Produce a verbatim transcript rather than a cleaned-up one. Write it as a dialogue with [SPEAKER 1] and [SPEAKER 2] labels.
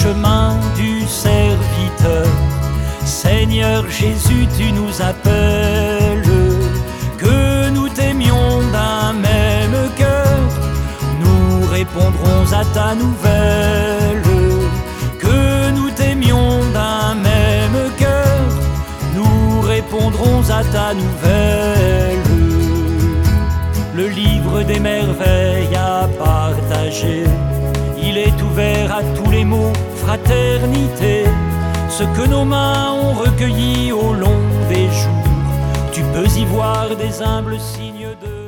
[SPEAKER 1] chemin du serviteur. Seigneur Jésus, tu nous appelles, que nous t'aimions d'un même cœur, nous répondrons à ta nouvelle. Que nous t'aimions d'un même cœur, nous répondrons à ta nouvelle. Le livre des merveilles à partager, il est ouvert à tous les mots fraternité. Ce que nos mains ont recueilli au long des jours, tu peux y voir des humbles signes de